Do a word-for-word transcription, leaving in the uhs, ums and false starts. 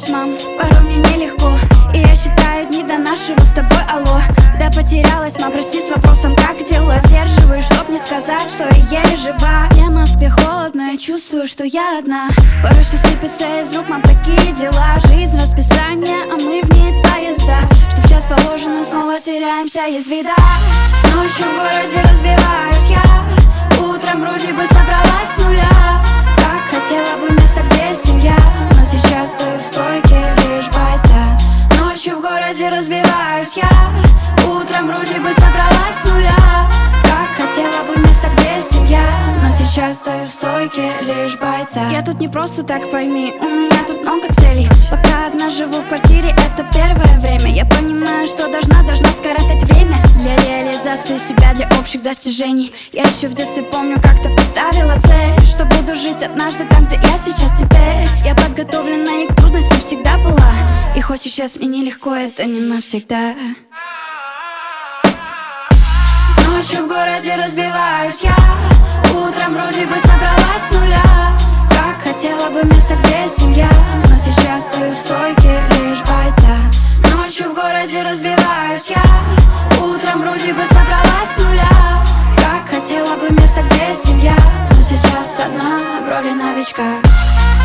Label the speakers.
Speaker 1: Признаюсь, мам, порой мне нелегко, и я считаю дни до нашего с тобой алло. Да потерялась, мам, прости, с вопросом как дела. Сдерживаю, чтоб не сказать, что я еле жива. Мне в Москве холодно, я чувствую, что я одна. Порой все сыпется из рук, мам, такие дела. Жизнь, расписание, а мы в ней поезда, что в час положенный снова теряемся из вида. Ночью в городе разбиваюсь я, утром вроде бы собралась с нуля. Как хотела бы место, где семья, но сейчас стою в стойке лишь бойца. Ночью в городе разбиваюсь я, утром вроде бы собралась с нуля. Как хотела бы место, где семья, но сейчас стою в стойке лишь бойца. Я тут не просто так, пойми, у меня тут много целей. Пока одна живу в квартире, это первое время. Я понимаю, что должна, должна скоротать время для реализации себя, для общих достижений. Я еще в детстве помню, как-то поставила цель, что буду жить однажды там, где я сейчас теперь. Я подготовлена и к трудностям всегда была, и хоть сейчас мне нелегко, это не навсегда. Ночью в городе разбиваюсь я, утром вроде бы собралась с нуля. Как хотела бы место, где семья, но сейчас стою в стойке лишь бойца. Ночью в городе разбиваюсь я, утром вроде бы собралась с нуля. Как хотела бы место, где семья, но сейчас одна в роли новичка.